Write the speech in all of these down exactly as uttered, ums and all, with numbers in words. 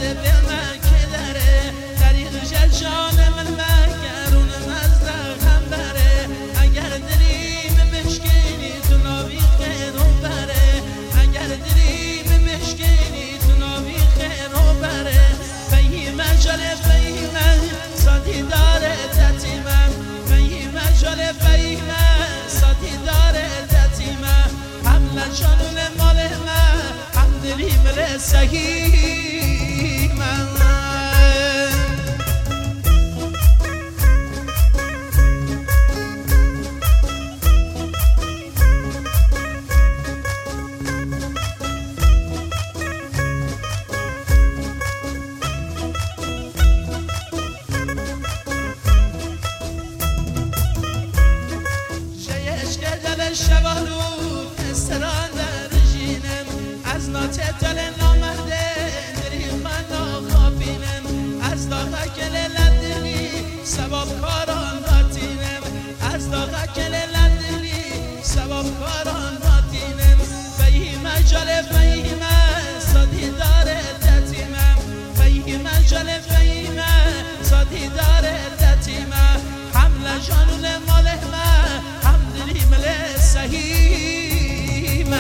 جذب من که داره طریق جان من مگرون مزرق هم بره اگر دریم بشکنی تو ناوی خیر و بره اگر دریم بشکنی تو ناوی خیر و بره فهیمه جل فهیمه سادی داره تتیمه فهیمه جل فهیمه سادی داره تتیمه حمله جانون مال من هم دریم لسهیمه شبالو استران در جینم از ناتتل نامرده دریخان ناخابینم از داغا کل لدلی سباب کاران راتینم از داغا کل لدلی سباب کاران راتینم فهیمه جل فهیمه سادی داره تتیمم فهیمه جل فهیمه سادی داره تتیمم حمله جانون مالهمه سهیمه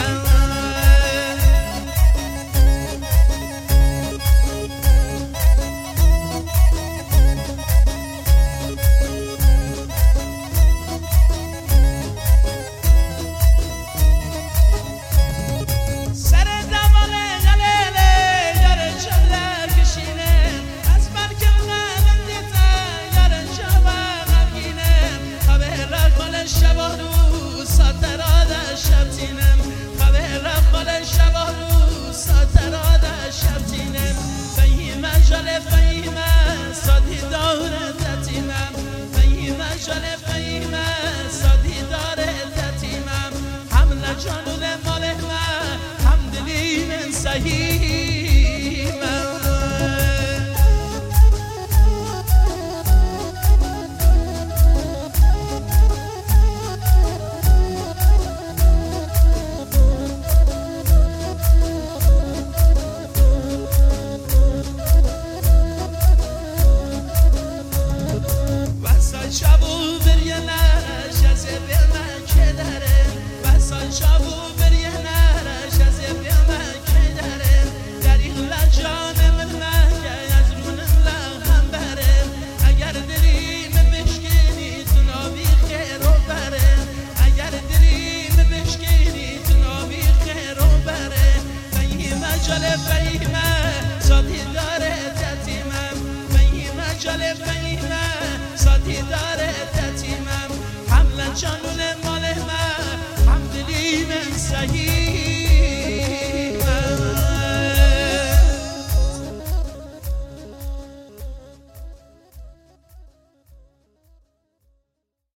سر دماغ جلیله یار جبله کشینه از مرکب نبندیته یار جبه غمگینه خبر کل شبانو ساتراده شبتینم خبر کل شبانو ساتراده شبتینم فهیمه جل فهیمه سادی داره تتیمم فهیمه جل فهیمه سادی داره تتیمم حمله جانون مالهمه هم دلی من سهیمه شبو بریانه جذب من که داره بسان شبو بریانه جذب من که داره دریغ لجان من مگه از رونم لغم بره اگر دریم بشکنی تو ناوی خیر و بره اگر دریم بشکنی تو ناوی خیر و بره فهیمه جل فهیمه سادی داره تتیمم فهیمه جل فهیمه سادی داره تتیمم حمله جانون مال من هم دلی من سهی